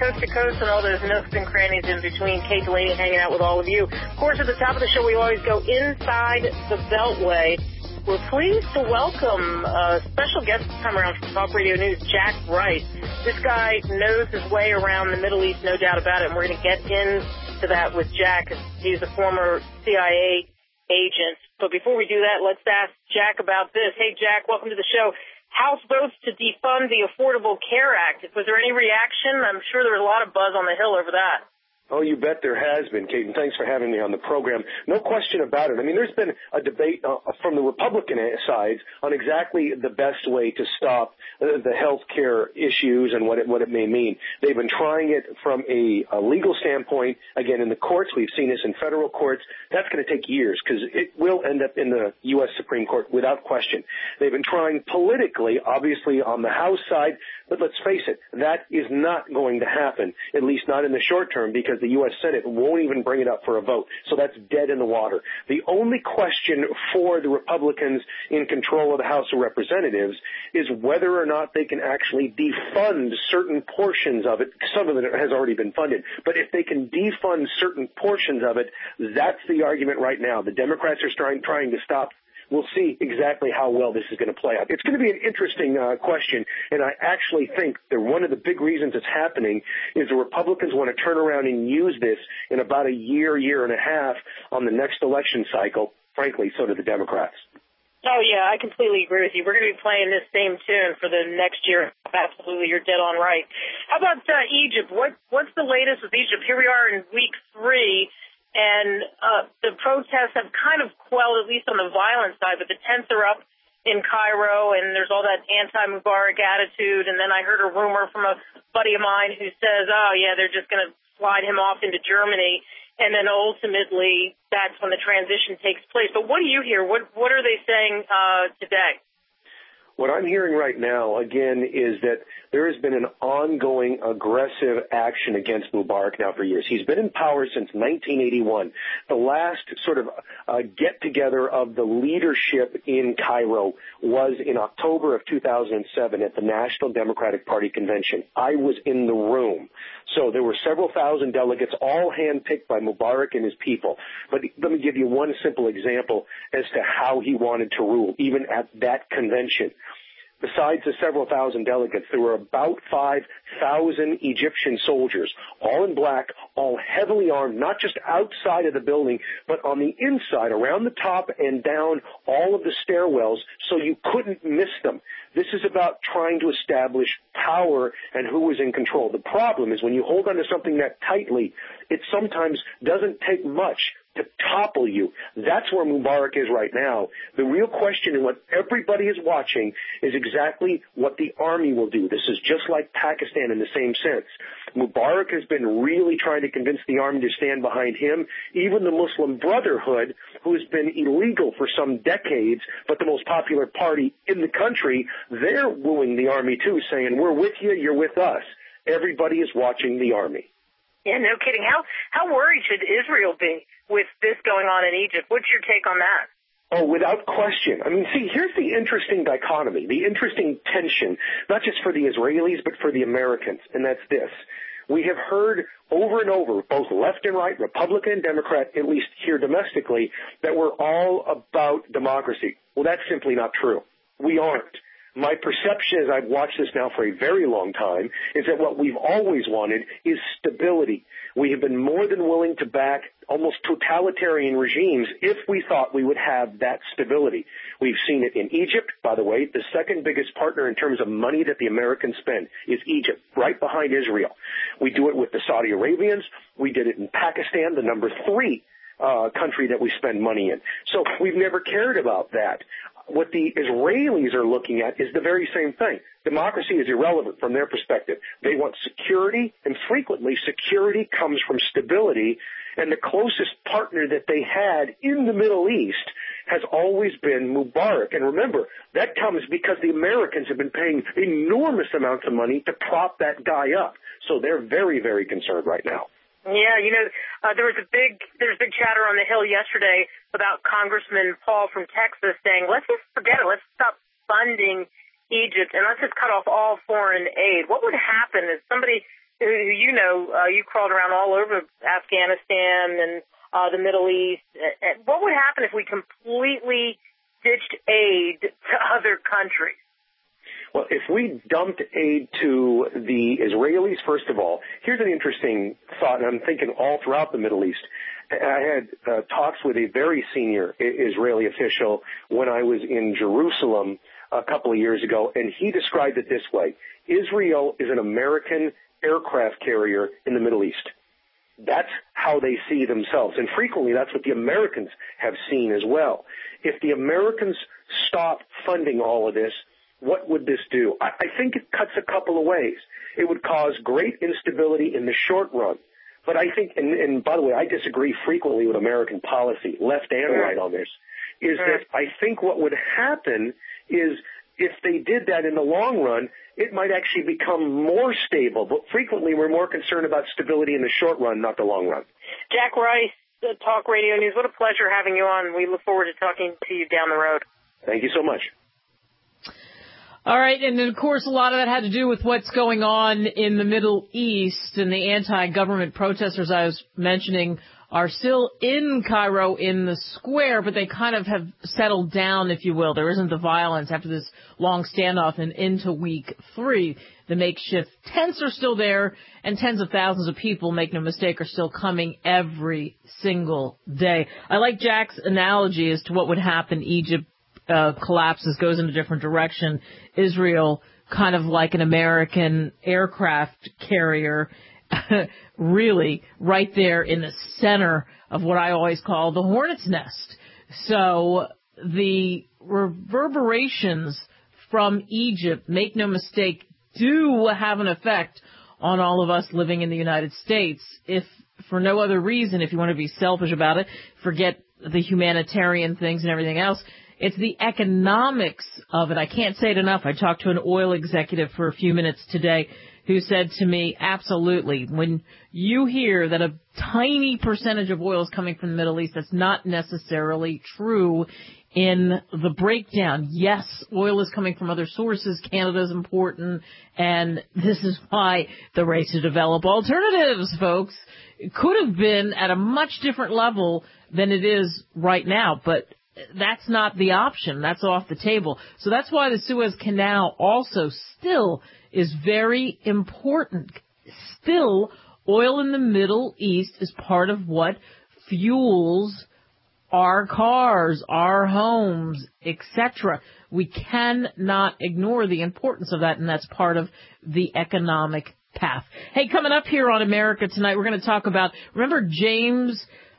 coast to coast and all those nooks and crannies in between. Kate Delaney hanging out with all of you. Of course, at the top of the show, we always go inside the Beltway. We're pleased to welcome a special guest this time around from Talk Radio News, Jack Rice. This guy knows his way around the Middle East, no doubt about it, and we're going to get into that with Jack. He's a former CIA agent. But before we do that, let's ask Jack about this. Hey, Jack, welcome to the show. House votes to defund the Affordable Care Act. Was there any reaction? I'm sure there was a lot of buzz on the Hill over that. Oh, you bet there has been, Kate, and thanks for having me on the program. No question about it. I mean, there's been a debate from the Republican sides on exactly the best way to stop the health care issues and what it may mean. They've been trying it from a legal standpoint. Again, in the courts, we've seen this in federal courts. That's going to take years because it will end up in the U.S. Supreme Court without question. They've been trying politically, obviously, on the House side, but let's face it, that is not going to happen, at least not in the short term, because the U.S. Senate won't even bring it up for a vote. So that's dead in the water. The only question for the Republicans in control of the House of Representatives is whether or not they can actually defund certain portions of it. Some of it has already been funded. But if they can defund certain portions of it, that's the argument right now. The Democrats are trying to stop. We'll see exactly how well this is going to play out. It's going to be an interesting question, and I actually think that one of the big reasons it's happening is the Republicans want to turn around and use this in about a year and a half on the next election cycle. Frankly, so do the Democrats. Oh, yeah, I completely agree with you. We're going to be playing this same tune for the next year. Absolutely, you're dead on right. How about Egypt? What's the latest with Egypt? Here we are in week 3. And the protests have kind of quelled, at least on the violent side, but the tents are up in Cairo, and there's all that anti-Mubarak attitude. And then I heard a rumor from a buddy of mine who says, oh, yeah, they're just going to slide him off into Germany. And then ultimately, that's when the transition takes place. But what do you hear? What are they saying today? What I'm hearing right now, again, is that there has been an ongoing aggressive action against Mubarak now for years. He's been in power since 1981. The last sort of get-together of the leadership in Cairo was in October of 2007 at the National Democratic Party Convention. I was in the room. So there were several thousand delegates, all handpicked by Mubarak and his people. But let me give you one simple example as to how he wanted to rule, even at that convention. Besides the several thousand delegates, there were about 5,000 Egyptian soldiers, all in black, all heavily armed, not just outside of the building, but on the inside, around the top and down all of the stairwells, so you couldn't miss them. This is about trying to establish power and who is in control. The problem is when you hold on to something that tightly, it sometimes doesn't take much to topple you. That's where Mubarak is right now. The real question and what everybody is watching is exactly what the army will do. This is just like Pakistan in the same sense. Mubarak has been really trying to convince the army to stand behind him. Even the Muslim Brotherhood, who has been illegal for some decades, but the most popular party in the country, they're wooing the army too, saying, we're with you, you're with us. Everybody is watching the army. Yeah, no kidding. How worried should Israel be with this going on in Egypt? What's your take on that? Oh, without question. I mean, see, here's the interesting dichotomy, the interesting tension, not just for the Israelis, but for the Americans, and that's this. We have heard over and over, both left and right, Republican and Democrat, at least here domestically, that we're all about democracy. Well, that's simply not true. We aren't. My perception, as I've watched this now for a very long time, is that what we've always wanted is stability. We have been more than willing to back almost totalitarian regimes if we thought we would have that stability. We've seen it in Egypt, by the way. The second biggest partner in terms of money that the Americans spend is Egypt, right behind Israel. We do it with the Saudi Arabians. We did it in Pakistan, the number 3 country that we spend money in. So we've never cared about that. What the Israelis are looking at is the very same thing. Democracy is irrelevant from their perspective. They want security, and frequently security comes from stability, and the closest partner that they had in the Middle East has always been Mubarak. And remember, that comes because the Americans have been paying enormous amounts of money to prop that guy up. So they're very, very concerned right now. Yeah, there's big chatter on the Hill yesterday about Congressman Paul from Texas saying, let's just forget it. Let's stop funding Egypt and let's just cut off all foreign aid. What would happen if somebody who you crawled around all over Afghanistan and the Middle East. What would happen if we completely ditched aid to other countries? Well, if we dumped aid to the Israelis, first of all, here's an interesting thought, and I'm thinking all throughout the Middle East. I had talks with a very senior Israeli official when I was in Jerusalem a couple of years ago, and he described it this way. Israel is an American aircraft carrier in the Middle East. That's how they see themselves, and frequently that's what the Americans have seen as well. If the Americans stop funding all of this, what would this do? I think it cuts a couple of ways. It would cause great instability in the short run. But I think, and by the way, I disagree frequently with American policy, left and right on this, is that I think what would happen is if they did that in the long run, it might actually become more stable. But frequently we're more concerned about stability in the short run, not the long run. Jack Rice, Talk Radio News, what a pleasure having you on. We look forward to talking to you down the road. Thank you so much. All right, and then, of course, a lot of that had to do with what's going on in the Middle East, and the anti-government protesters I was mentioning are still in Cairo in the square, but they kind of have settled down, if you will. There isn't the violence after this long standoff and into week 3. The makeshift tents are still there, and tens of thousands of people, make no mistake, are still coming every single day. I like Jack's analogy as to what would happen. Egypt collapses, goes in a different direction. Israel, kind of like an American aircraft carrier, really right there in the center of what I always call the hornet's nest. So the reverberations from Egypt, make no mistake, do have an effect on all of us living in the United States. If for no other reason, if you want to be selfish about it, forget the humanitarian things and everything else, it's the economics of it. I can't say it enough. I talked to an oil executive for a few minutes today who said to me, absolutely, when you hear that a tiny percentage of oil is coming from the Middle East, that's not necessarily true in the breakdown. Yes, oil is coming from other sources. Canada is important, and this is why the race to develop alternatives, folks, it could have been at a much different level than it is right now, but that's not the option. That's off the table. So that's why the Suez Canal also still is very important. Still, oil in the Middle East is part of what fuels our cars, our homes, etc. We cannot ignore the importance of that, and that's part of the economic path. Hey, coming up here on America Tonight, we're going to talk about, remember James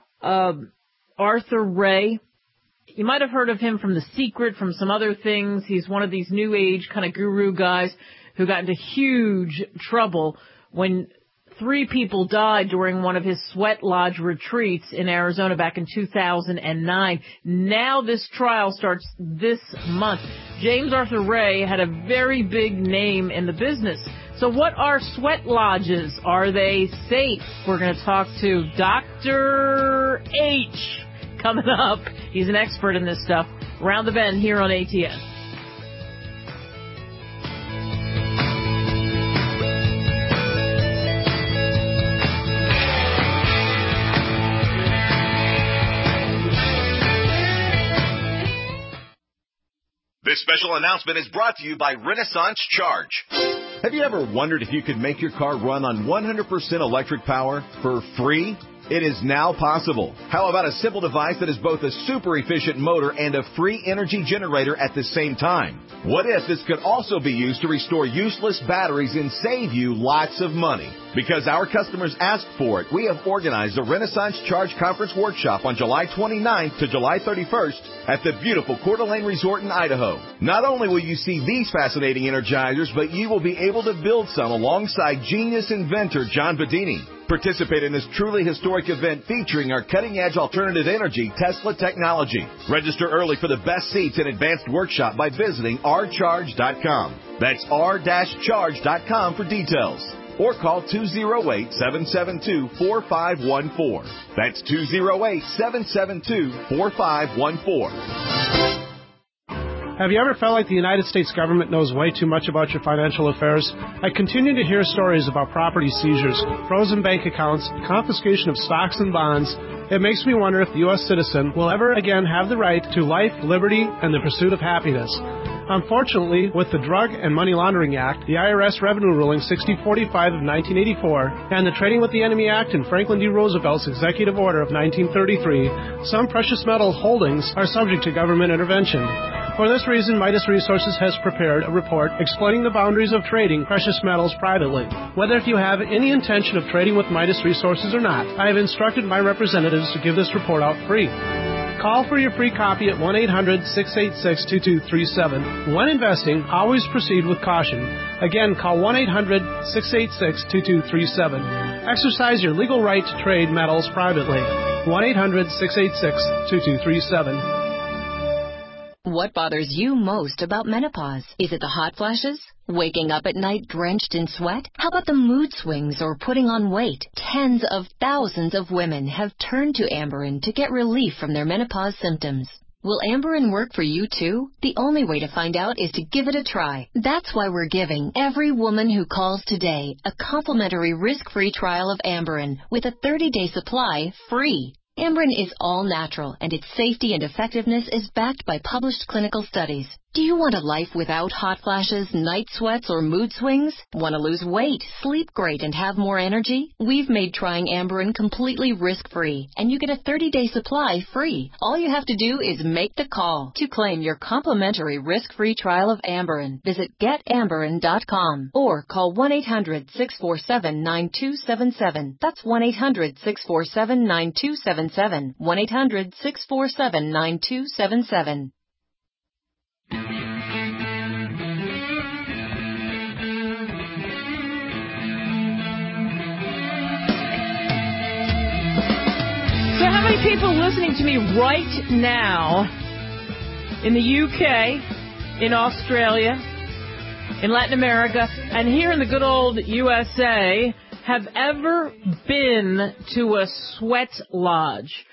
Arthur Ray? You might have heard of him from The Secret, from some other things. He's one of these new age kind of guru guys who got into huge trouble when 3 people died during one of his sweat lodge retreats in Arizona back in 2009. Now this trial starts this month. James Arthur Ray had a very big name in the business. So what are sweat lodges? Are they safe? We're going to talk to Dr. H. coming up. He's an expert in this stuff. Round the Bend here on ATN. This special announcement is brought to you by Renaissance Charge. Have you ever wondered if you could make your car run on 100% electric power for free? It is now possible. How about a simple device that is both a super efficient motor and a free energy generator at the same time? What if this could also be used to restore useless batteries and save you lots of money? Because our customers asked for it, we have organized a Renaissance Charge Conference Workshop on July 29th to July 31st at the beautiful Coeur d'Alene Resort in Idaho. Not only will you see these fascinating energizers, but you will be able to build some alongside genius inventor John Bedini. Participate in this truly historic event featuring our cutting-edge alternative energy Tesla technology. Register early for the best seats and advanced workshop by visiting rcharge.com. That's r-charge.com for details. Or call 208-772-4514. That's 208-772-4514. Have you ever felt like the United States government knows way too much about your financial affairs? I continue to hear stories about property seizures, frozen bank accounts, confiscation of stocks and bonds. It makes me wonder if the U.S. citizen will ever again have the right to life, liberty, and the pursuit of happiness. Unfortunately, with the Drug and Money Laundering Act, the IRS Revenue Ruling 6045 of 1984, and the Trading with the Enemy Act and Franklin D. Roosevelt's Executive Order of 1933, some precious metal holdings are subject to government intervention. For this reason, Midas Resources has prepared a report explaining the boundaries of trading precious metals privately. Whether if you have any intention of trading with Midas Resources or not, I have instructed my representatives to give this report out free. Call for your free copy at 1-800-686-2237. When investing, always proceed with caution. Again, call 1-800-686-2237. Exercise your legal right to trade metals privately. 1-800-686-2237. What bothers you most about menopause? Is it the hot flashes? Waking up at night drenched in sweat? How about the mood swings or putting on weight? Tens of thousands of women have turned to Amberen to get relief from their menopause symptoms. Will Amberen work for you too? The only way to find out is to give it a try. That's why we're giving every woman who calls today a complimentary risk-free trial of Amberen with a 30-day supply free. Amberen is all natural, and its safety and effectiveness is backed by published clinical studies. Do you want a life without hot flashes, night sweats, or mood swings? Want to lose weight, sleep great, and have more energy? We've made trying Amberen completely risk-free, and you get a 30-day supply free. All you have to do is make the call to claim your complimentary risk-free trial of Amberen. Visit getamberen.com or call 1-800-647-9277. That's 1-800-647-9277. 1-800-647-9277. So how many people listening to me right now in the UK, in Australia, in Latin America, and here in the good old USA have ever been to a sweat lodge?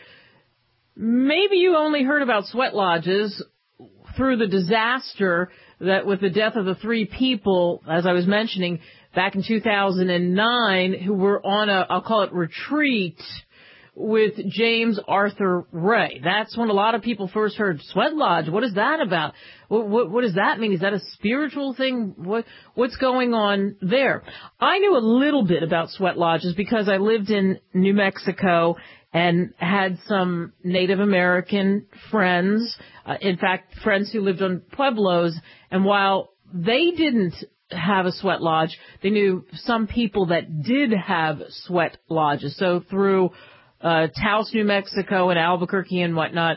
Maybe you only heard about sweat lodges through the disaster that with the death of the 3 people, as I was mentioning, back in 2009, who were on I'll call it retreat with James Arthur Ray. That's when a lot of people first heard sweat lodge. What is that about? What does that mean? Is that a spiritual thing? What's going on there? I knew a little bit about sweat lodges because I lived in New Mexico and had some Native American friends, in fact, friends who lived on pueblos. And while they didn't have a sweat lodge, they knew some people that did have sweat lodges. So through Taos, New Mexico, and Albuquerque and whatnot,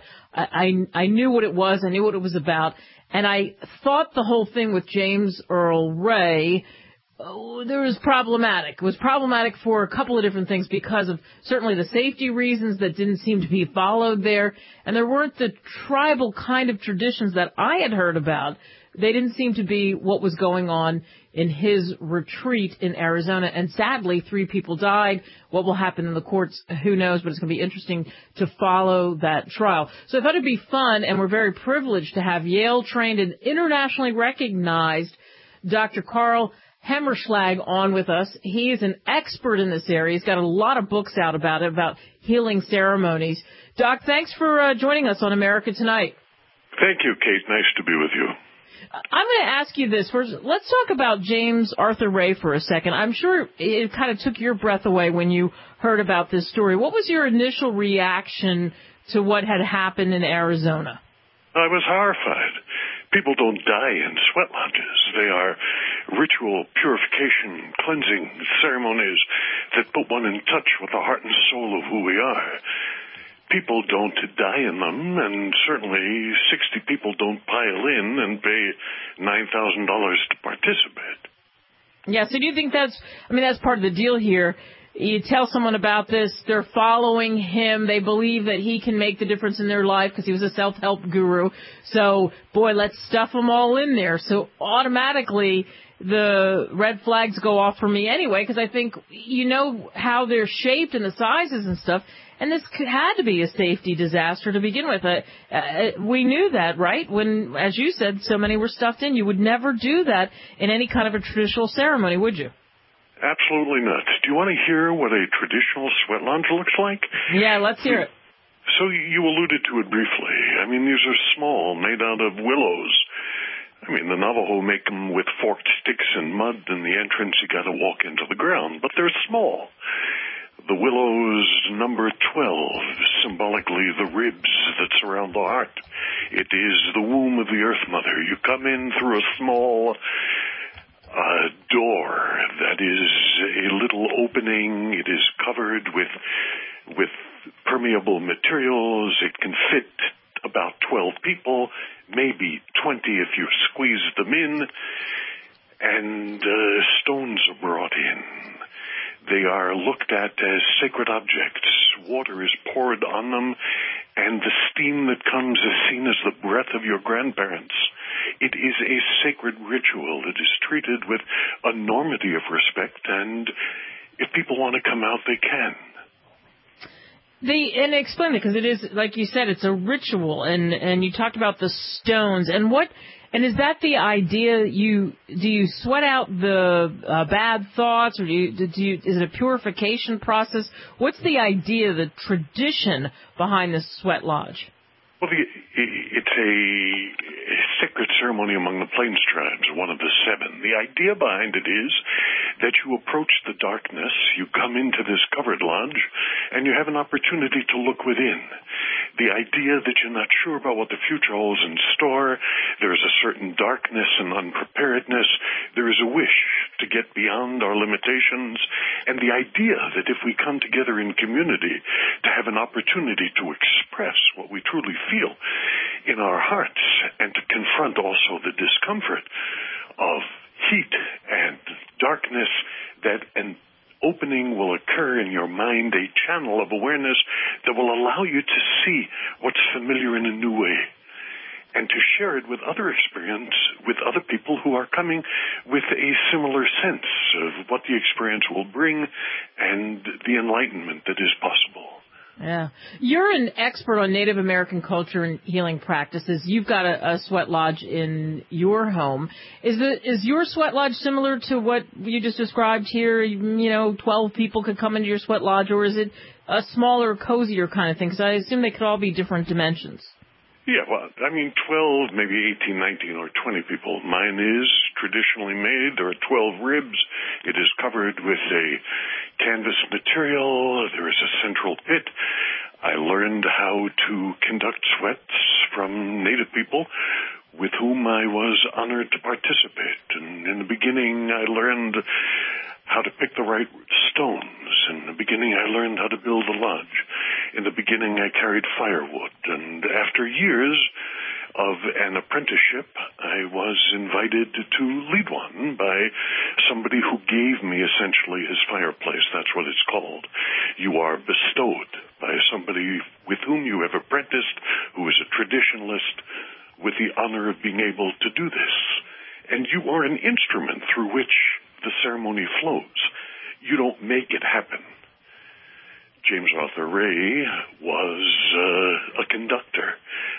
I knew what it was. I knew what it was about. And I thought the whole thing with James Earl Ray there was problematic. It was problematic for a couple of different things because of certainly the safety reasons that didn't seem to be followed there. And there weren't the tribal kind of traditions that I had heard about. They didn't seem to be what was going on in his retreat in Arizona. And sadly, 3 people died. What will happen in the courts, who knows, but it's going to be interesting to follow that trial. So I thought it'd be fun, and we're very privileged to have Yale-trained and internationally recognized Dr. Carl Hemmerschlag on with us. He is an expert in this area. He's got a lot of books out about it, about healing ceremonies. Doc, thanks for joining us on America Tonight. Thank you, Kate. Nice to be with you. I'm going to ask you this first. Let's talk about James Arthur Ray for a second. I'm sure it kind of took your breath away when you heard about this story. What was your initial reaction to what had happened in Arizona? I was horrified. People don't die in sweat lodges. They are ritual purification, cleansing ceremonies that put one in touch with the heart and soul of who we are. People don't die in them, and certainly 60 people don't pile in and pay $9,000 to participate. Yeah, so do you think that's part of the deal here? You tell someone about this, they're following him, they believe that he can make the difference in their life because he was a self-help guru. So, boy, let's stuff them all in there. So automatically the red flags go off for me anyway, because I think you know how they're shaped and the sizes and stuff, And this had to be a safety disaster to begin with. We knew that, right? When, as you said, so many were stuffed in. You would never do that in any kind of a traditional ceremony, would you? Absolutely not. Do you want to hear what a traditional sweat lodge looks like? Yeah, let's hear it. So you alluded to it briefly. I mean, these are small, made out of willows. I mean, the Navajo make them with forked sticks and mud, and the entrance you got to walk into the ground. But they're small. The willows number 12, symbolically the ribs that surround the heart. It is the womb of the Earth Mother. You come in through a small door that is a little opening. It is covered with permeable materials. It can fit about 12 people, maybe 20 if you squeeze them in, and stones are brought in. They are looked at as sacred objects. Water is poured on them, and the steam that comes is seen as the breath of your grandparents. It is a sacred ritual. It is treated with enormity of respect, and if people want to come out, they can. And explain it, because it is, like you said, it's a ritual, and you talked about the stones, and is that the idea? Do you sweat out the bad thoughts, or is it a purification process? What's the idea, the tradition behind this sweat lodge? Well, it's a sacred ceremony among the Plains tribes, one of the 7. The idea behind it is that you approach the darkness, you come into this covered lodge, and you have an opportunity to look within. The idea that you're not sure about what the future holds in store, there is a certain darkness and unpreparedness, there is a wish to get beyond our limitations, and the idea that if we come together in community to have an opportunity to express what we truly feel in our hearts and to confront also the discomfort of heat and darkness, that an opening will occur in your mind, a channel of awareness that will allow you to see what's familiar in a new way and to share it with other experience, with other people who are coming with a similar sense of what the experience will bring and the enlightenment that is possible. Yeah. You're an expert on Native American culture and healing practices. You've got a sweat lodge in your home. Is your sweat lodge similar to what you just described here? 12 people could come into your sweat lodge, or is it a smaller, cozier kind of thing? Because I assume they could all be different dimensions. Yeah, well, 12, maybe 18, 19, or 20 people. Mine is traditionally made. There are 12 ribs. It is covered with a canvas material. There is a central pit. I learned how to conduct sweats from Native people with whom I was honored to participate. And in the beginning, I learned how to pick the right stones. In the beginning, I learned how to build a lodge. In the beginning, I carried firewood. And after years of an apprenticeship, I was invited to lead one by somebody who gave me essentially his fireplace. That's what it's called. You are bestowed by somebody with whom you have apprenticed, who is a traditionalist, with the honor of being able to do this. And you are an instrument through which the ceremony flows. You don't make it happen. James Arthur Ray was a conductor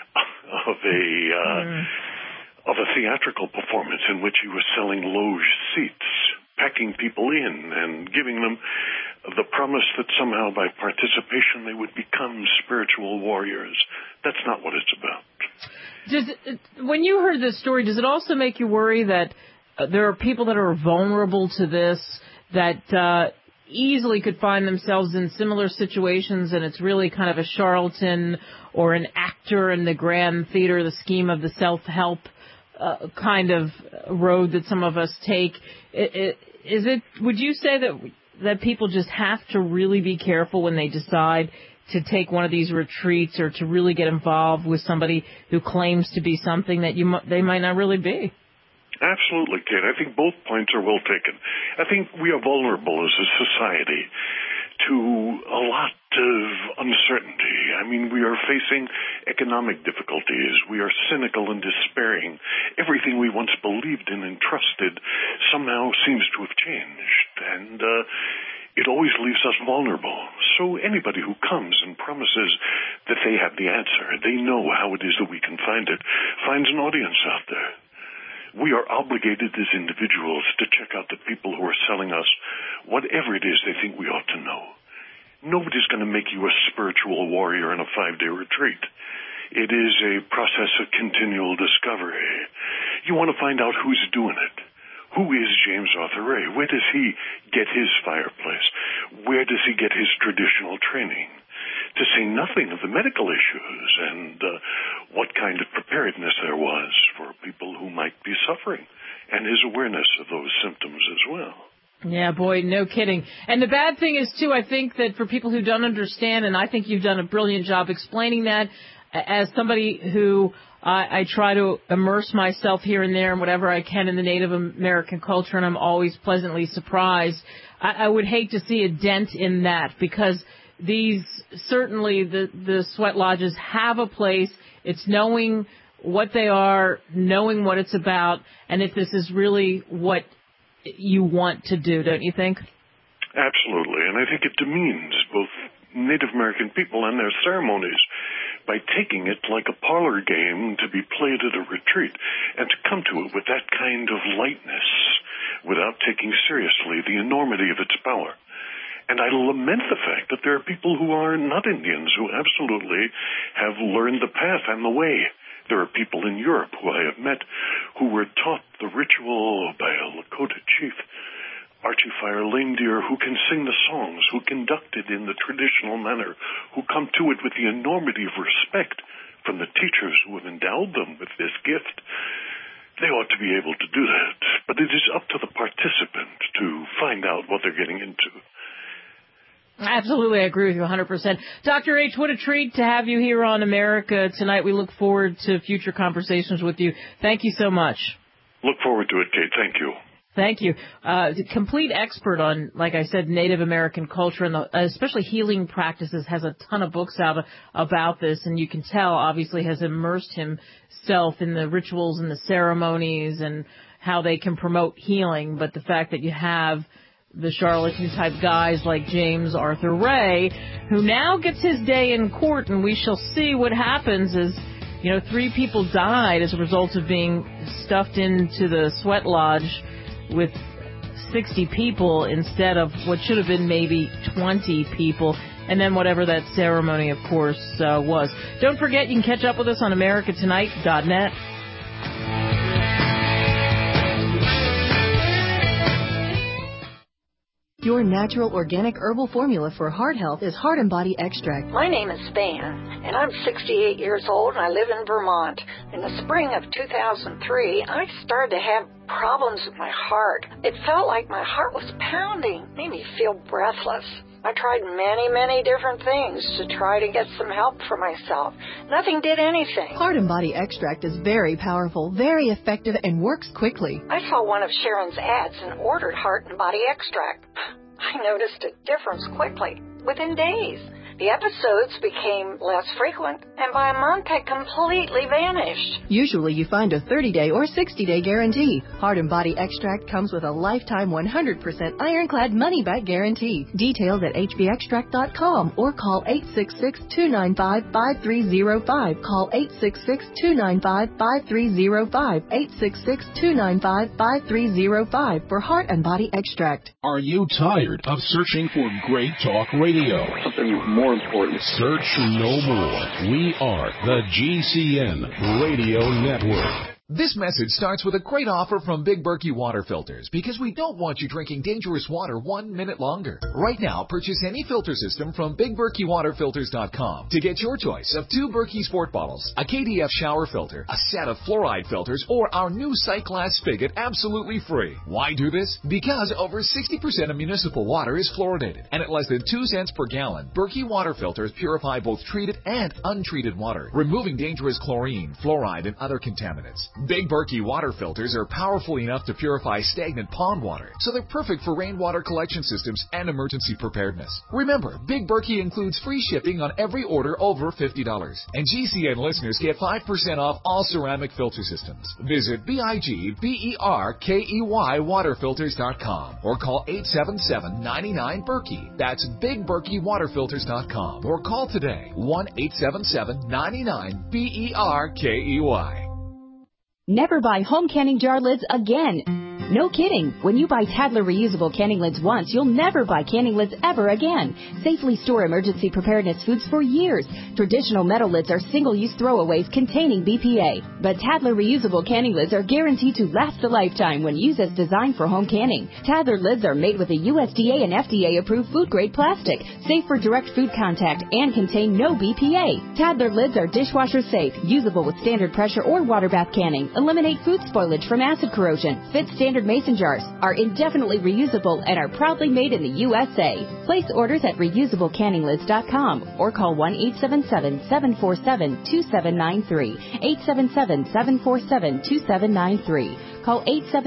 of a theatrical performance in which he was selling loge seats, packing people in and giving them the promise that somehow by participation they would become spiritual warriors. That's not what it's about. When you heard this story, does it also make you worry that there are people that are vulnerable to this, that easily could find themselves in similar situations, and it's really kind of a charlatan or an actor in the grand theater, the scheme of the self-help kind of road that some of us take? Would you say that people just have to really be careful when they decide to take one of these retreats or to really get involved with somebody who claims to be something that they might not really be? Absolutely, Kate. I think both points are well taken. I think we are vulnerable as a society to a lot of uncertainty. I mean, we are facing economic difficulties. We are cynical and despairing. Everything we once believed in and trusted somehow seems to have changed. And it always leaves us vulnerable. So anybody who comes and promises that they have the answer, they know how it is that we can find it, finds an audience out there. We are obligated as individuals to check out the people who are selling us whatever it is they think we ought to know. Nobody's going to make you a spiritual warrior in a 5-day retreat. It is a process of continual discovery. You want to find out who's doing it. Who is James Arthur Ray? Where does he get his fireplace? Where does he get his traditional training? To say nothing of the medical issues and what kind of preparedness there was for people who might be suffering, and his awareness of those symptoms as well. Yeah, boy, no kidding. And the bad thing is, too, I think that for people who don't understand, and I think you've done a brilliant job explaining that, as somebody who I try to immerse myself here and there and whatever I can in the Native American culture, and I'm always pleasantly surprised. I would hate to see a dent in that, because these, certainly the sweat lodges have a place. It's knowing what they are, knowing what it's about, and if this is really what you want to do, don't you think? Absolutely, and I think it demeans both Native American people and their ceremonies by taking it like a parlor game to be played at a retreat, and to come to it with that kind of lightness without taking seriously the enormity of its power. And I lament the fact that there are people who are not Indians who absolutely have learned the path and the way. There are people in Europe who I have met who were taught the ritual by a Lakota chief, Archie Fire Lame Deer, who can sing the songs, who conduct it in the traditional manner, who come to it with the enormity of respect from the teachers who have endowed them with this gift. They ought to be able to do that, but it is up to the participant to find out what they're getting into. Absolutely, I agree with you 100%. Dr. H., what a treat to have you here on America tonight. We look forward to future conversations with you. Thank you so much. Look forward to it, Kate. Thank you. Thank you. Complete expert on, like I said, Native American culture and especially healing practices, has a ton of books out about this, and you can tell, obviously, has immersed himself in the rituals and the ceremonies and how they can promote healing. But the fact that you have the charlatan-type guys like James Arthur Ray, who now gets his day in court, and we shall see what happens as, 3 people died as a result of being stuffed into the sweat lodge with 60 people instead of what should have been maybe 20 people, and then whatever that ceremony, of course, was. Don't forget, you can catch up with us on americatonight.net. Your natural organic herbal formula for heart health is Heart and Body Extract. My name is Van, and I'm 68 years old, and I live in Vermont. In the spring of 2003, I started to have problems with my heart. It felt like my heart was pounding, made me feel breathless. I tried many different things to try to get some help for myself. Nothing did anything. Heart and Body Extract is very powerful, very effective, and works quickly. I saw one of Sharon's ads and ordered Heart and Body Extract. I noticed a difference quickly, within days. The episodes became less frequent, and by a month had completely vanished. Usually you find a 30-day or 60-day guarantee. Heart and Body Extract comes with a lifetime 100% ironclad money-back guarantee. Details at hbextract.com or call 866-295-5305. Call 866-295-5305. 866-295-5305 for Heart and Body Extract. Are you tired of searching for great talk radio? Something more important. Search no more. We are the GCN Radio Network. This message starts with a great offer from Big Berkey Water Filters, because we don't want you drinking dangerous water 1 minute longer. Right now, purchase any filter system from BigBerkeyWaterFilters.com to get your choice of 2 Berkey Sport bottles, a KDF shower filter, a set of fluoride filters, or our new sight glass spigot absolutely free. Why do this? Because over 60% of municipal water is fluoridated, and at less than 2 cents per gallon, Berkey Water Filters purify both treated and untreated water, removing dangerous chlorine, fluoride, and other contaminants. Big Berkey water filters are powerful enough to purify stagnant pond water, so they're perfect for rainwater collection systems and emergency preparedness. Remember, Big Berkey includes free shipping on every order over $50. And GCN listeners get 5% off all ceramic filter systems. Visit BigBerkeyWaterFilters.com or call 877-99-BERKEY. That's BigBerkeyWaterFilters.com or call today 1-877-99-BERKEY. Never buy home canning jar lids again. No kidding. When you buy Tadler reusable canning lids once, you'll never buy canning lids ever again. Safely store emergency preparedness foods for years. Traditional metal lids are single-use throwaways containing BPA. But Tadler reusable canning lids are guaranteed to last a lifetime when used as designed for home canning. Tadler lids are made with a USDA and FDA-approved food-grade plastic, safe for direct food contact, and contain no BPA. Tadler lids are dishwasher safe, usable with standard pressure or water bath canning, eliminate food spoilage from acid corrosion, fit standard mason jars, are indefinitely reusable, and are proudly made in the USA. Place orders at reusablecanninglids.com or call 1-877-747-2793. 877-747-2793. Call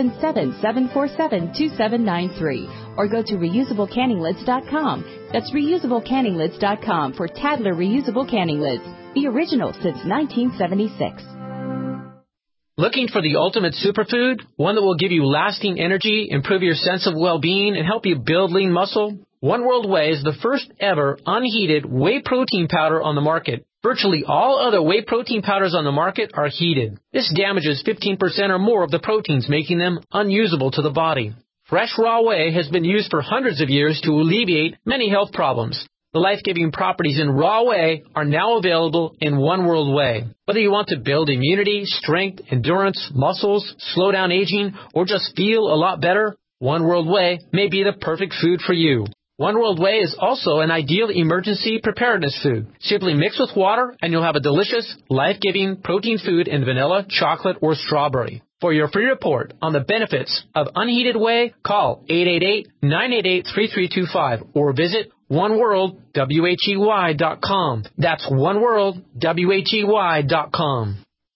877-747-2793 or go to reusablecanninglids.com. That's reusablecanninglids.com for Tadler reusable canning lids. The original since 1976. Looking for the ultimate superfood? One that will give you lasting energy, improve your sense of well-being, and help you build lean muscle? One World Whey is the first ever unheated whey protein powder on the market. Virtually all other whey protein powders on the market are heated. This damages 15% or more of the proteins, making them unusable to the body. Fresh raw whey has been used for hundreds of years to alleviate many health problems. The life-giving properties in raw whey are now available in One World Whey. Whether you want to build immunity, strength, endurance, muscles, slow down aging, or just feel a lot better, One World Whey may be the perfect food for you. One World Whey is also an ideal emergency preparedness food. Simply mix with water and you'll have a delicious, life-giving protein food in vanilla, chocolate, or strawberry. For your free report on the benefits of unheated whey, call 888-988-3325 or visit OneWorldWHEY.com. That's OneWorldWHEY.com.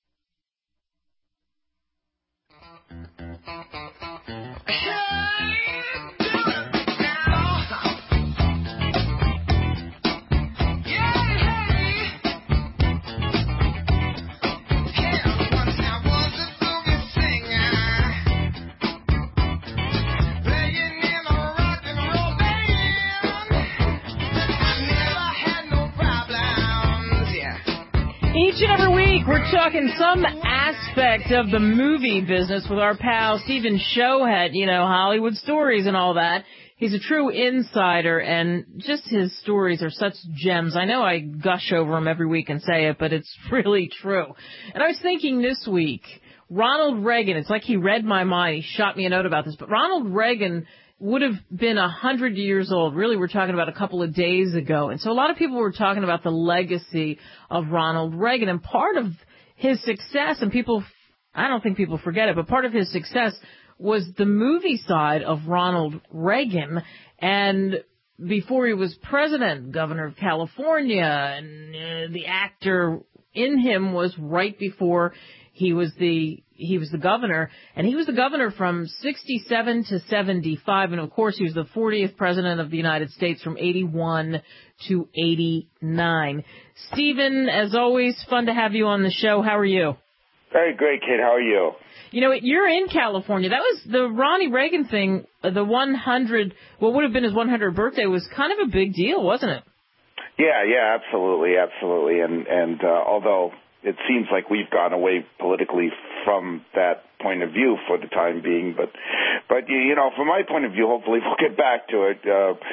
Each and every week, we're talking some aspect of the movie business with our pal Stephen Showhead, you know, Hollywood Stories and all that. He's a true insider, and just his stories are such gems. I know I gush over him every week and say it, but it's really true. And I was thinking this week, Ronald Reagan, it's like he read my mind. He shot me a note about this, but Ronald Reagan would have been 100 years old. Really, we're talking about a couple of days ago. And so a lot of people were talking about the legacy of Ronald Reagan. And part of his success, and I don't think people forget it, but part of his success was the movie side of Ronald Reagan. And before he was president, governor of California, and the actor in him was right before he was the governor, and he was the governor from 67 to 75, and of course he was the 40th president of the United States from 81 to 89. Stephen, as always, fun to have you on the show. How are you? Very great, kid. How are you? You know, you're in California. That was the Ronnie Reagan thing, the 100, what would have been his 100th birthday was kind of a big deal, wasn't it? Yeah, absolutely. And although it seems like we've gone away politically from that point of view for the time being, but you know, from my point of view, hopefully we'll get back to it.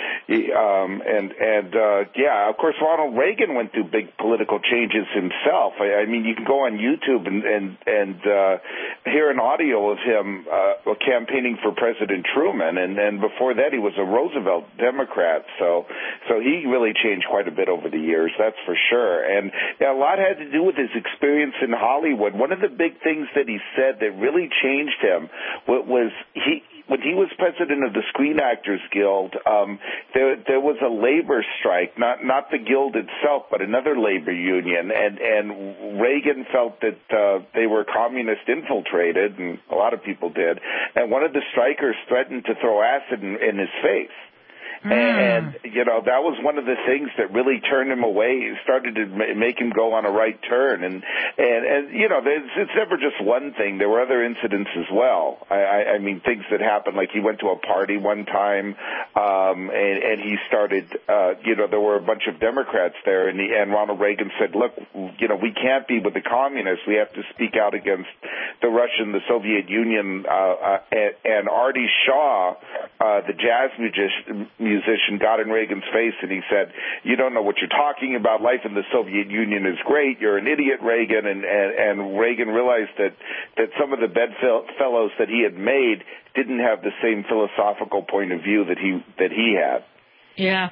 Yeah, of course, Ronald Reagan went through big political changes himself. I mean, you can go on YouTube and hear an audio of him campaigning for President Truman, and then before that, he was a Roosevelt Democrat. So he really changed quite a bit over the years, that's for sure. And yeah, a lot had to do with his experience in Hollywood. One of the big things that he said that really changed him was he was president of the Screen Actors Guild, there was a labor strike, not the guild itself, but another labor union, and Reagan felt that they were communist infiltrated, and a lot of people did, and one of the strikers threatened to throw acid in his face. And, that was one of the things that really turned him away, started to make him go on a right turn. And it's never just one thing. There were other incidents as well. I mean, things that happened, like he went to a party one time, and he started, there were a bunch of Democrats there, and Ronald Reagan said, look, we can't be with the communists. We have to speak out against the Russian, the Soviet Union, and Artie Shaw, the jazz musician, got in Reagan's face, and he said, you don't know what you're talking about. Life in the Soviet Union is great. You're an idiot, Reagan. And Reagan realized that some of the bedfellows that he had made didn't have the same philosophical point of view that he had. Yeah.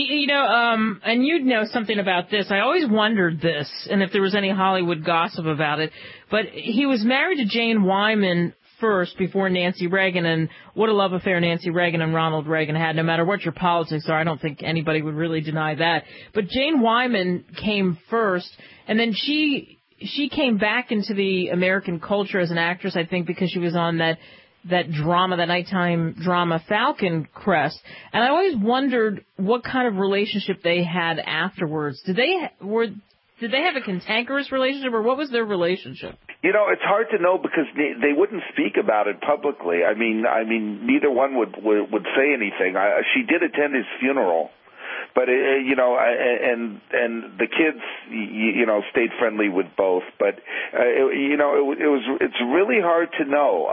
And you'd know something about this. I always wondered this, and if there was any Hollywood gossip about it. But he was married to Jane Wyman first before Nancy Reagan, and what a love affair Nancy Reagan and Ronald Reagan had, no matter what your politics are. I don't think anybody would really deny that. But Jane Wyman came first, and then she came back into the American culture as an actress, I think, because she was on that drama, that nighttime drama Falcon Crest. And I always wondered what kind of relationship they had afterwards. Did they have a cantankerous relationship, or what was their relationship? It's hard to know because they wouldn't speak about it publicly. I mean, neither one would say anything. She did attend his funeral, but and the kids, stayed friendly with both. But it's really hard to know.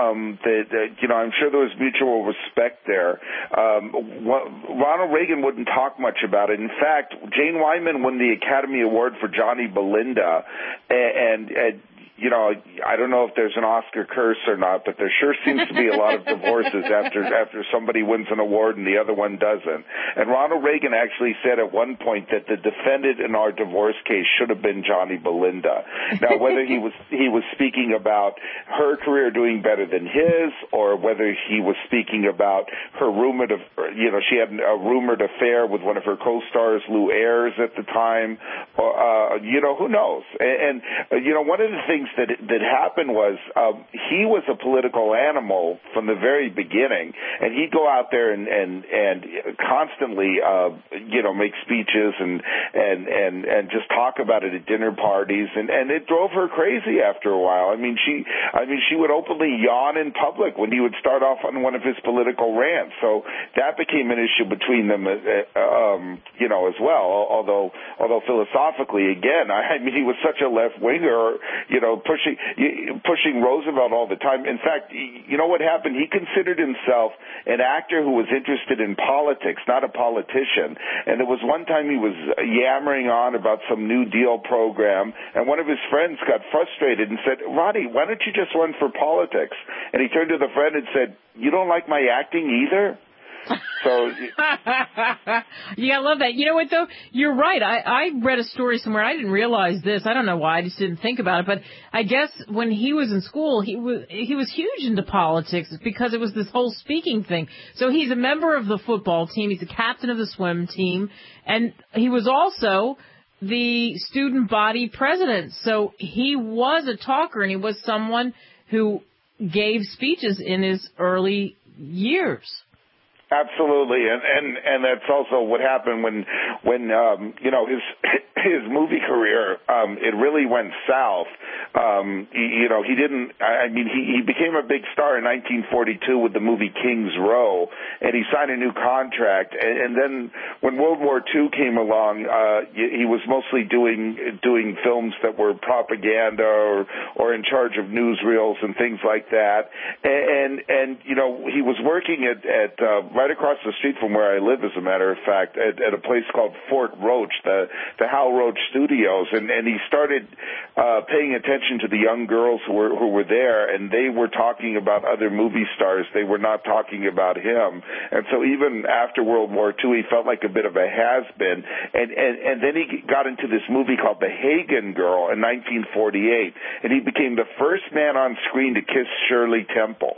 I'm sure there was mutual respect there. Ronald Reagan wouldn't talk much about it. In fact, Jane Wyman won the Academy Award for Johnny Belinda, and I don't know if there's an Oscar curse or not, but there sure seems to be a lot of divorces after somebody wins an award and the other one doesn't. And Ronald Reagan actually said at one point that the defendant in our divorce case should have been Johnny Belinda. Now, whether he was speaking about her career doing better than his, or whether he was speaking about her she had a rumored affair with one of her co-stars, Lou Ayres, at the time, or who knows? And one of the things that happened was he was a political animal from the very beginning, and he'd go out there and constantly make speeches and just talk about it at dinner parties, and it drove her crazy after a while. I mean she would openly yawn in public when he would start off on one of his political rants. So that became an issue between them as well. Although philosophically, again, he was such a left winger, pushing Roosevelt all the time. In fact, you know what happened? He considered himself an actor who was interested in politics, not a politician. And there was one time he was yammering on about some New Deal program, and one of his friends got frustrated and said, Ronnie, why don't you just run for politics? And he turned to the friend and said, you don't like my acting either? So you gotta love that. You know what though? You're right. I read a story somewhere. I didn't realize this. I don't know why. I just didn't think about it. But I guess when he was in school, he was huge into politics because it was this whole speaking thing. So he's a member of the football team. He's the captain of the swim team, and he was also the student body president. So he was a talker, and he was someone who gave speeches in his early years. Absolutely, and that's also what happened when his movie career it really went south. He didn't. He became a big star in 1942 with the movie King's Row, and he signed a new contract. And then when World War II came along, he was mostly doing films that were propaganda or in charge of newsreels and things like that. And he was working at right across the street from where I live, as a matter of fact, at a place called Fort Roach, the Hal Roach Studios, and he started paying attention to the young girls who were there, and they were talking about other movie stars. They were not talking about him. And so even after World War II, he felt like a bit of a has-been. And then he got into this movie called The Hagen Girl in 1948, and he became the first man on screen to kiss Shirley Temple.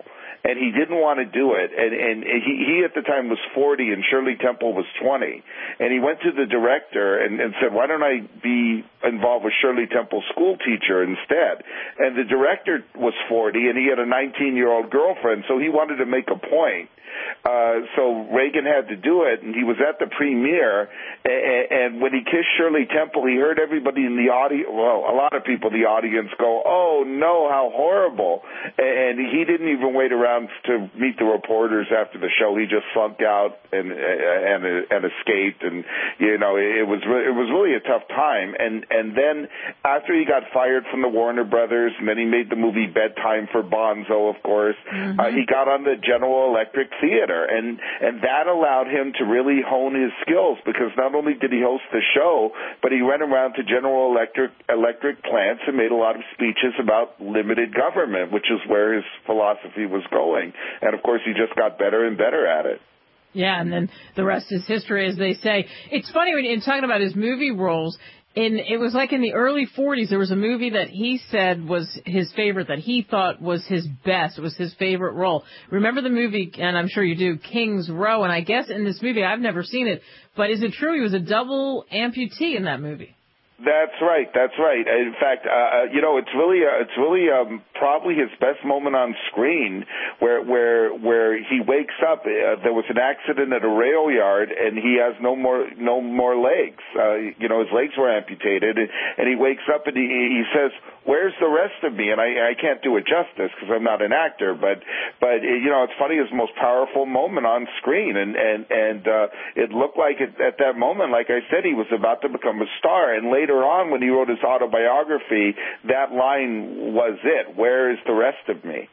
and he didn't want to do it. And he at the time was 40, and Shirley Temple was 20. And he went to the director and said, why don't I be involved with Shirley Temple's school teacher instead? And the director was 40, and he had a 19-year-old girlfriend, so he wanted to make a point. So Reagan had to do it, and he was at the premiere, and when he kissed Shirley Temple, he heard everybody in the audience, well, a lot of people in the audience go, oh, no, how horrible. And he didn't even wait around to meet the reporters after the show. He just slunk out and escaped, and, you know, it was really a tough time. And then after he got fired from the Warner Brothers, and then he made the movie Bedtime for Bonzo, of course, he got on the General Electric Theater, and that allowed him to really hone his skills, because not only did he host the show, but he went around to General Electric plants and made a lot of speeches about limited government, which is where his philosophy was going. And, of course, he just got better and better at it. Yeah, and then the rest is history, as they say. It's funny when you're talking about his movie roles. It was like in the early 40s, there was a movie that he said was his favorite, that he thought was his best. It was his favorite role. Remember the movie, and I'm sure you do, King's Row? And I guess in this movie, I've never seen it, but is it true he was a double amputee in that movie? That's right. In fact, you know, it's really probably his best moment on screen, where he wakes up. There was an accident at a rail yard, and he has no more legs. You know, his legs were amputated, and he wakes up and he says, "Where's the rest of me?" And I can't do it justice because I'm not an actor, but you know, it's funny, his most powerful moment on screen, and it looked like at that moment, like I said, he was about to become a star. And later on, when he wrote his autobiography, that line was it. Where is the rest of me?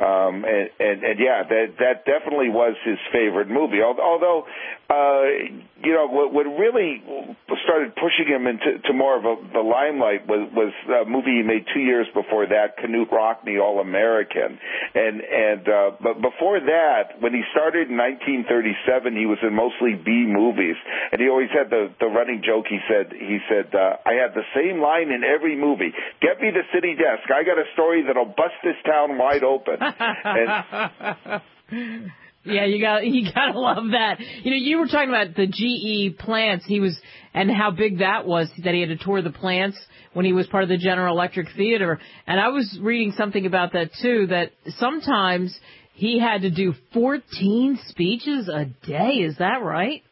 And yeah, that definitely was his favorite movie. Although, you know, what really started pushing him into more of the limelight was a movie he made 2 years before that, Knute Rockne, All American. But before that, when he started in 1937, he was in mostly B movies, and he always had the running joke. He said, I had the same line in every movie. Get me the city desk. I got a story that'll bust this town wide open. Yeah, you gotta love that. You know, you were talking about the GE plants. And how big that was, that he had to tour the plants when he was part of the General Electric Theater. And I was reading something about that too, that sometimes he had to do 14 speeches a day. Is that right?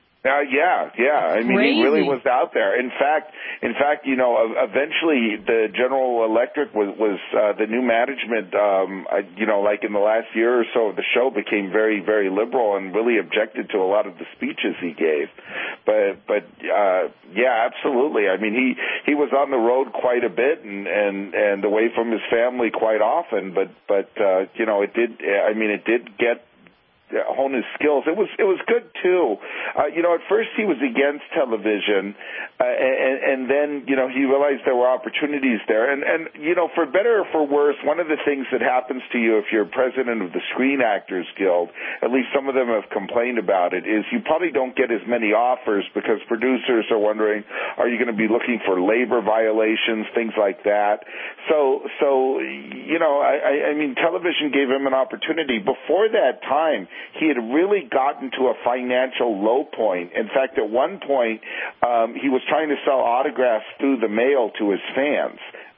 Yeah. I mean, he really was out there. In fact, you know, eventually the General Electric was the new management, you know, like in the last year or so, the show became very, very liberal and really objected to a lot of the speeches he gave. But yeah, absolutely. I mean, he was on the road quite a bit and away from his family quite often. But you know, it did get hone his skills. It was good too. You know, at first he was against television, and then, you know, he realized there were opportunities there. And you know, for better or for worse, one of the things that happens to you if you're president of the Screen Actors Guild, at least some of them have complained about it, is you probably don't get as many offers because producers are wondering, are you going to be looking for labor violations, things like that. So you know, I mean, television gave him an opportunity. Before that time, he had really gotten to a financial low point. In fact, at one point, he was trying to sell autographs through the mail to his fans.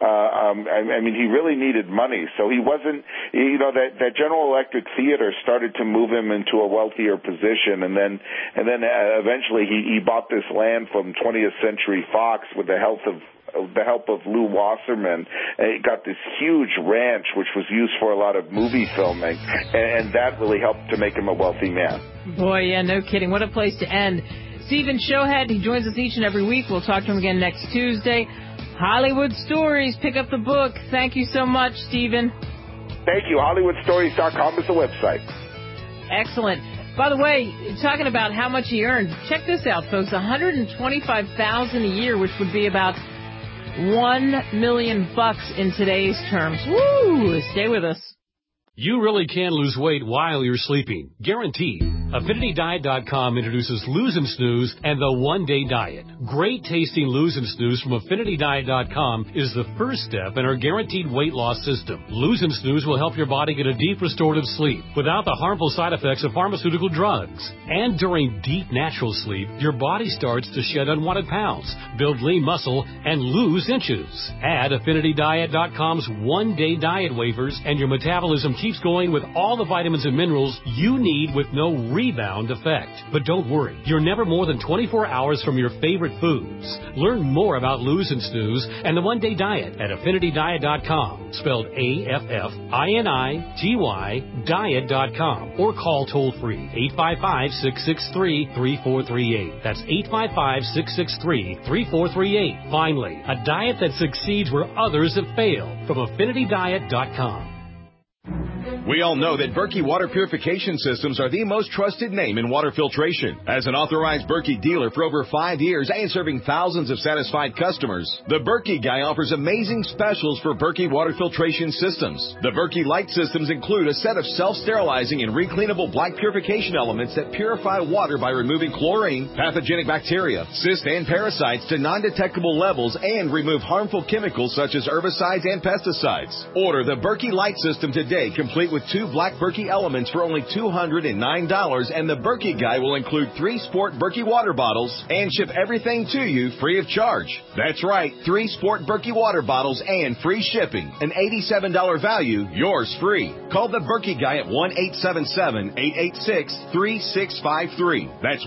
I mean, he really needed money, so he wasn't, you know, that General Electric Theater started to move him into a wealthier position, and then eventually he bought this land from 20th Century Fox with the help of Lew Wasserman. He got this huge ranch, which was used for a lot of movie filming, and that really helped to make him a wealthy man. Boy, yeah, no kidding. What a place to end. Stephen Showhead, he joins us each and every week. We'll talk to him again next Tuesday. Hollywood Stories, pick up the book. Thank you so much, Stephen. Thank you. HollywoodStories.com is the website. Excellent. By the way, talking about how much he earned, check this out, folks. $125,000 a year, which would be about $1 million in today's terms. Woo! Stay with us. You really can lose weight while you're sleeping. Guaranteed. AffinityDiet.com introduces Lose 'Em Snooze and the One-Day Diet. Great tasting Lose 'Em Snooze from AffinityDiet.com is the first step in our guaranteed weight loss system. Lose 'Em Snooze will help your body get a deep restorative sleep without the harmful side effects of pharmaceutical drugs. And during deep natural sleep, your body starts to shed unwanted pounds, build lean muscle, and lose inches. Add AffinityDiet.com's One-Day Diet waivers and your metabolism keeps going with all the vitamins and minerals you need with no rebound effect. But don't worry, you're never more than 24 hours from your favorite foods. Learn more about Lose and Snooze and the One-Day Diet at AffinityDiet.com, spelled AFFINITY diet.com, or call toll-free 855-663-3438. That's 855-663-3438. Finally, a diet that succeeds where others have failed from AffinityDiet.com. We all know that Berkey Water Purification Systems are the most trusted name in water filtration. As an authorized Berkey dealer for over 5 years and serving thousands of satisfied customers, the Berkey Guy offers amazing specials for Berkey Water Filtration Systems. The Berkey Light Systems include a set of self-sterilizing and recleanable black purification elements that purify water by removing chlorine, pathogenic bacteria, cysts, and parasites to non-detectable levels and remove harmful chemicals such as herbicides and pesticides. Order the Berkey Light System today, complete with 2 black Berkey elements for only $209, and the Berkey Guy will include 3 Sport Berkey water bottles and ship everything to you free of charge. That's right, 3 Sport Berkey water bottles and free shipping. An $87 value, yours free. Call the Berkey Guy at 1-877-886-3653. That's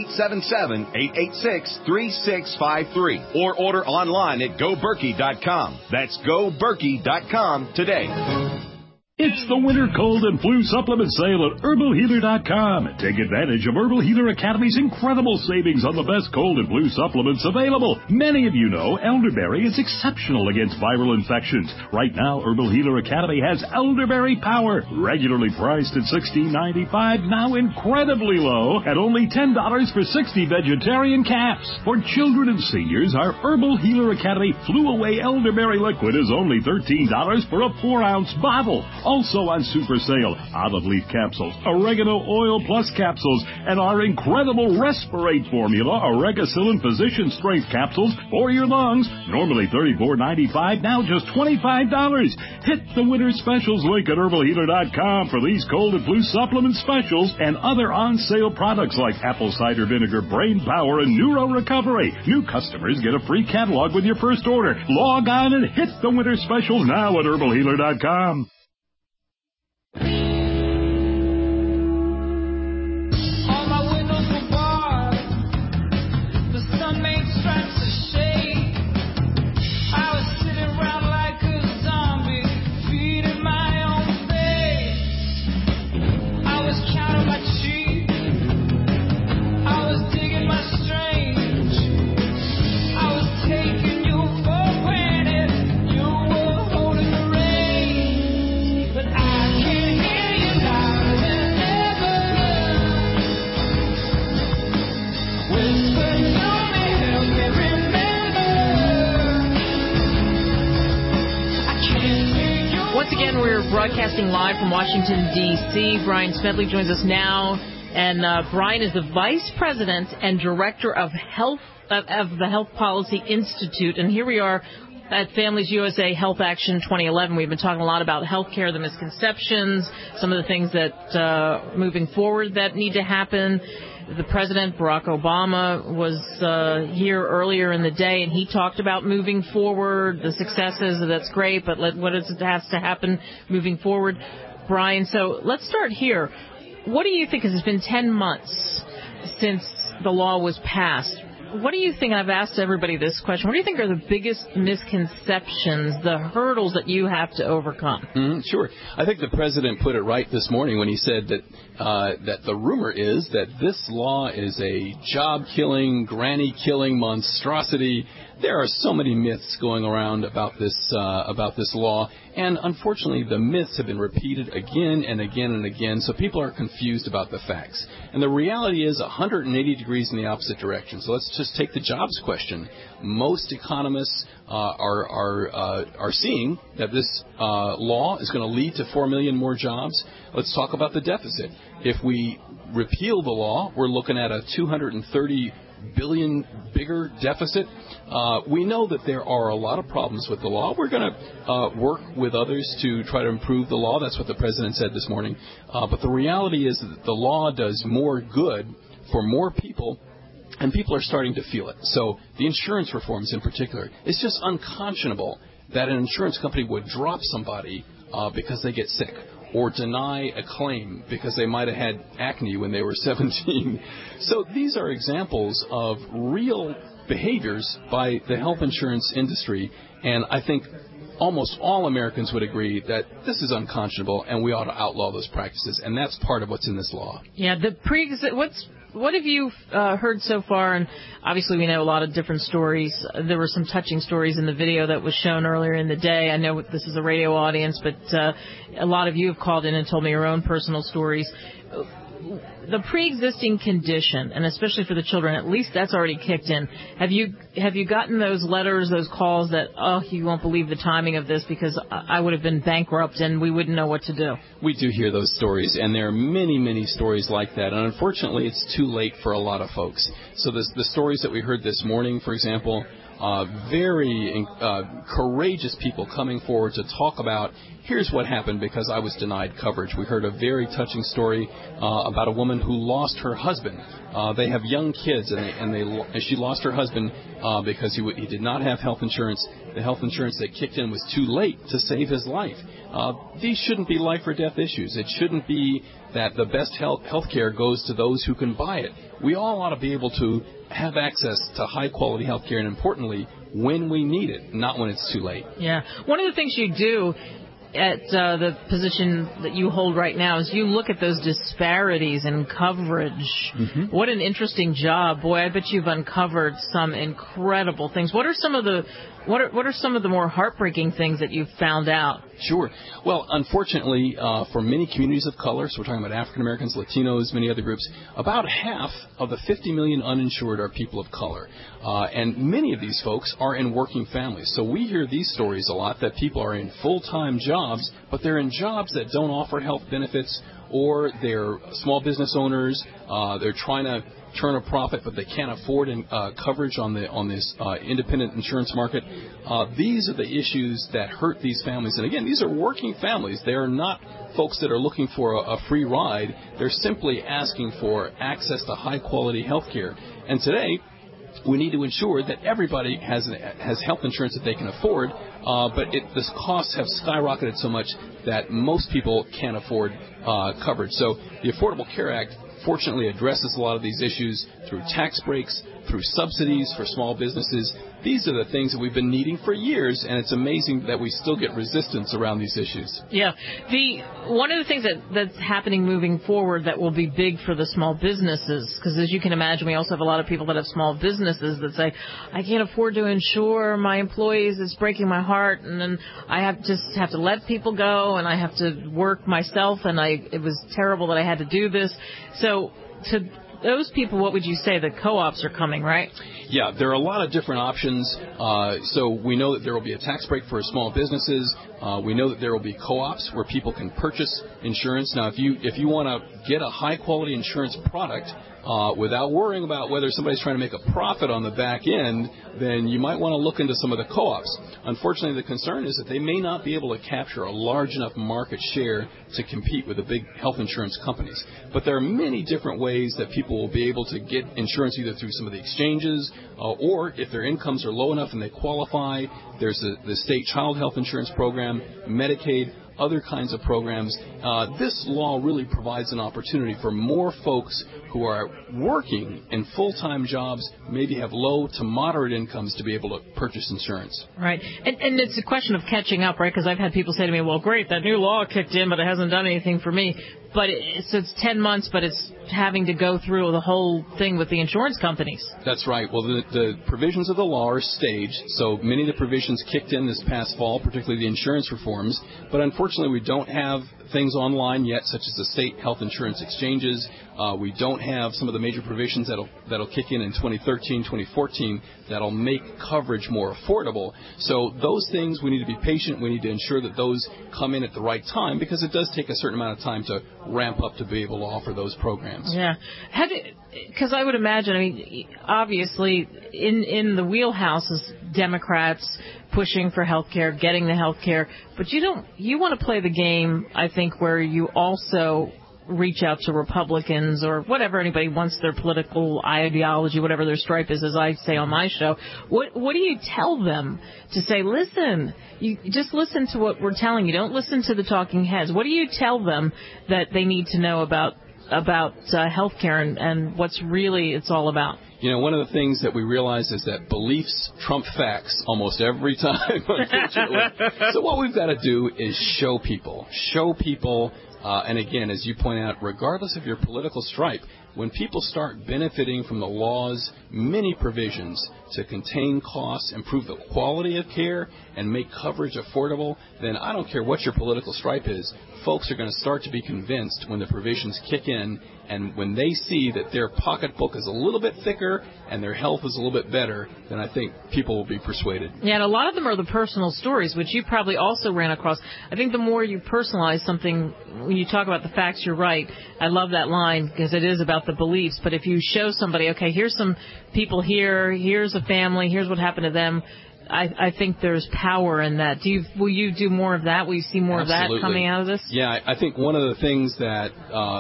1-877-886-3653. Or order online at GoBerkey.com. That's GoBerkey.com today. It's the Winter Cold and Flu Supplement Sale at HerbalHealer.com. Take advantage of Herbal Healer Academy's incredible savings on the best cold and flu supplements available. Many of you know elderberry is exceptional against viral infections. Right now, Herbal Healer Academy has Elderberry Power, regularly priced at $16.95, now incredibly low at only $10 for 60 vegetarian caps. For children and seniors, our Herbal Healer Academy Flu Away Elderberry Liquid is only $13 for a 4-ounce bottle. Also on super sale, olive leaf capsules, oregano oil plus capsules, and our incredible Respirate formula, Oregacillin Physician Strength capsules for your lungs. Normally $34.95, now just $25. Hit the winter specials link at HerbalHealer.com for these cold and flu supplement specials and other on-sale products like apple cider vinegar, brain power, and neuro recovery. New customers get a free catalog with your first order. Log on and hit the winter specials now at HerbalHealer.com. Broadcasting live from Washington, D.C. Brian Smedley joins us now, and Brian is the Vice President and Director of Health of the Health Policy Institute, and here we are at Families USA Health Action 2011. We've been talking a lot about health care, the misconceptions, some of the things that moving forward that need to happen. The President, Barack Obama, was here earlier in the day, and he talked about moving forward, the successes. That's great, but what has to happen moving forward? Brian, so let's start here. What do you think, because it's been 10 months since the law was passed, what do you think, I've asked everybody this question, what do you think are the biggest misconceptions, the hurdles that you have to overcome? Sure. I think the President put it right this morning when he said that that the rumor is that this law is a job-killing, granny-killing monstrosity. There are so many myths going around about this law, and unfortunately the myths have been repeated again and again and again, so people are confused about the facts. And the reality is 180 degrees in the opposite direction. So let's just take the jobs question. Most economists are seeing that this law is going to lead to 4 million more jobs. Let's talk about the deficit. If we repeal the law, we're looking at a $230 billion bigger deficit. We know that there are a lot of problems with the law. We're going to work with others to try to improve the law. That's what the president said this morning. But the reality is that the law does more good for more people, and people are starting to feel it. So the insurance reforms in particular, it's just unconscionable that an insurance company would drop somebody because they get sick, or deny a claim because they might have had acne when they were 17. So these are examples of real behaviors by the health insurance industry, and I think almost all Americans would agree that this is unconscionable and we ought to outlaw those practices, and that's part of what's in this law. Yeah, what have you heard so far? And obviously we know a lot of different stories. There were some touching stories in the video that was shown earlier in the day. I know this is a radio audience, but a lot of you have called in and told me your own personal stories. The pre-existing condition, and especially for the children, at least that's already kicked in. Have you gotten those letters, those calls that, you won't believe the timing of this because I would have been bankrupt and we wouldn't know what to do? We do hear those stories, and there are many, many stories like that. And unfortunately, it's too late for a lot of folks. So the stories that we heard this morning, for example, very courageous people coming forward to talk about, here's what happened because I was denied coverage. We heard a very touching story about a woman who lost her husband. They have young kids, and she lost her husband because he did not have health insurance. The health insurance that kicked in was too late to save his life. These shouldn't be life or death issues. It shouldn't be that the best health care goes to those who can buy it. We all ought to be able to have access to high-quality health care, and importantly, when we need it, not when it's too late. Yeah. One of the things you do at the position that you hold right now is you look at those disparities in coverage. Mm-hmm. What an interesting job. Boy, I bet you've uncovered some incredible things. What are some of the more heartbreaking things that you've found out? Sure. Well, unfortunately, for many communities of color, so we're talking about African Americans, Latinos, many other groups, about half of the 50 million uninsured are people of color. And many of these folks are in working families. So we hear these stories a lot that people are in full-time jobs, but they're in jobs that don't offer health benefits, or they're small business owners. They're trying to turn a profit, but they can't afford coverage on this independent insurance market. These are the issues that hurt these families. And again, these are working families. They are not folks that are looking for a free ride. They're simply asking for access to high-quality health care. And today, we need to ensure that everybody has health insurance that they can afford, but the costs have skyrocketed so much that most people can't afford coverage. So the Affordable Care Act fortunately addresses a lot of these issues through tax breaks, through subsidies for small businesses. These are the things that we've been needing for years, and it's amazing that we still get resistance around these issues. Yeah. One of the things that's happening moving forward that will be big for the small businesses, because as you can imagine, we also have a lot of people that have small businesses that say, I can't afford to insure my employees, it's breaking my heart, and then I have to let people go, and I have to work myself, and it was terrible that I had to do this. So to those people, what would you say? The co-ops are coming, right? Yeah, there are a lot of different options. So we know that there will be a tax break for small businesses. We know that there will be co-ops where people can purchase insurance. Now, if you want to get a high-quality insurance product without worrying about whether somebody's trying to make a profit on the back end, then you might want to look into some of the co-ops. Unfortunately, the concern is that they may not be able to capture a large enough market share to compete with the big health insurance companies. But there are many different ways that people will be able to get insurance either through some of the exchanges or if their incomes are low enough and they qualify, there's the state child health insurance program, Medicaid, other kinds of programs. This law really provides an opportunity for more folks who are working in full-time jobs, maybe have low to moderate incomes, to be able to purchase insurance. Right. And it's a question of catching up, right? Because I've had people say to me, well, great, that new law kicked in, but it hasn't done anything for me. But it's 10 months, but it's having to go through the whole thing with the insurance companies. That's right. Well, the provisions of the law are staged, so many of the provisions kicked in this past fall, particularly the insurance reforms. But unfortunately, Unfortunately, we don't have things online yet, such as the state health insurance exchanges. We don't have some of the major provisions that'll kick in 2013, 2014 that'll make coverage more affordable. So those things, we need to be patient. We need to ensure that those come in at the right time, because it does take a certain amount of time to ramp up to be able to offer those programs. Yeah. Because I would imagine, I mean, obviously in the wheelhouse is Democrats pushing for health care, getting the health care, but you want to play the game, I think, where you also reach out to Republicans or whatever anybody wants, their political ideology, whatever their stripe is, as I say on my show. What do you tell them to say, listen, you just listen to what we're telling you. Don't listen to the talking heads. What do you tell them that they need to know about health care and what's really it's all about? You know, one of the things that we realize is that beliefs trump facts almost every time, unfortunately. So what we've got to do is show people, and again, as you point out, regardless of your political stripe, when people start benefiting from the law's many provisions to contain costs, improve the quality of care, and make coverage affordable, then I don't care what your political stripe is, folks are going to start to be convinced when the provisions kick in, and when they see that their pocketbook is a little bit thicker and their health is a little bit better, then I think people will be persuaded. Yeah, and a lot of them are the personal stories, which you probably also ran across. I think the more you personalize something, when you talk about the facts, you're right. I love that line because it is about the beliefs. But if you show somebody, okay, here's some people here, here's a family, here's what happened to them, I think there's power in that. Will you do more of that? Will you see more Absolutely. of that coming out of this? Yeah, I think one of the things that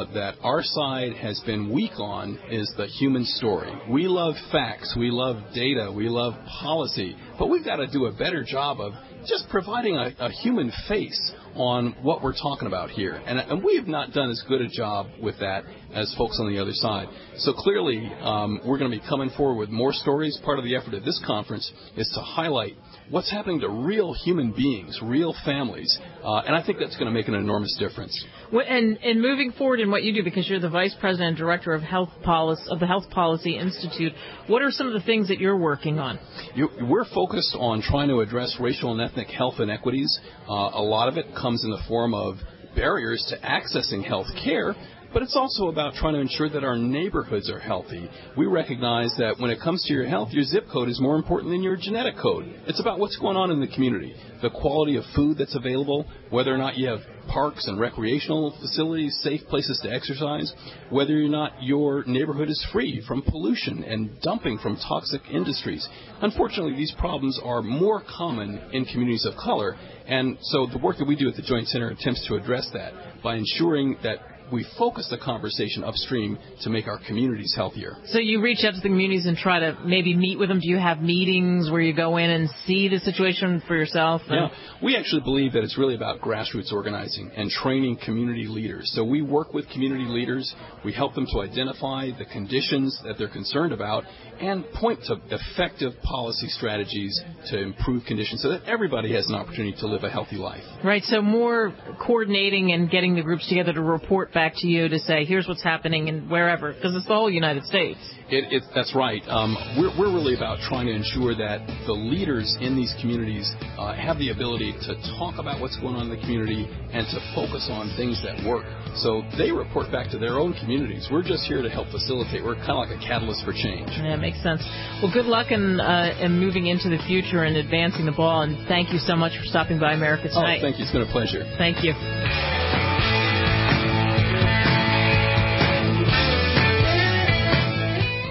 our side has been weak on is the human story. We love facts, we love data, we love policy, but we've got to do a better job of just providing a human face on what we're talking about here. And we have not done as good a job with that as folks on the other side. So clearly, we're going to be coming forward with more stories. Part of the effort of this conference is to highlight what's happening to real human beings, real families. And I think that's going to make an enormous difference. And moving forward in what you do, because you're the Vice President and Director of Health Policy of the Health Policy Institute, what are some of the things that you're working on? We're focused on trying to address racial and ethnic health inequities. A lot of it comes in the form of barriers to accessing health care, but it's also about trying to ensure that our neighborhoods are healthy. We recognize that when it comes to your health, your zip code is more important than your genetic code. It's about what's going on in the community, the quality of food that's available, whether or not you have parks and recreational facilities, safe places to exercise, whether or not your neighborhood is free from pollution and dumping from toxic industries. Unfortunately, these problems are more common in communities of color, and so the work that we do at the Joint Center attempts to address that by ensuring that we focus the conversation upstream to make our communities healthier. So you reach out to the communities and try to maybe meet with them. Do you have meetings where you go in and see the situation for yourself? Yeah, we actually believe that it's really about grassroots organizing and training community leaders. So we work with community leaders. We help them to identify the conditions that they're concerned about and point to effective policy strategies to improve conditions so that everybody has an opportunity to live a healthy life. Right, so more coordinating and getting the groups together to report back to you to say, here's what's happening and wherever, because it's the whole United States. That's right. We're really about trying to ensure that the leaders in these communities have the ability to talk about what's going on in the community and to focus on things that work. So they report back to their own communities. We're just here to help facilitate. We're kind of like a catalyst for change. Yeah, makes sense. Well, good luck in moving into the future and advancing the ball, and thank you so much for stopping by America Tonight. Oh, thank you. It's been a pleasure. Thank you.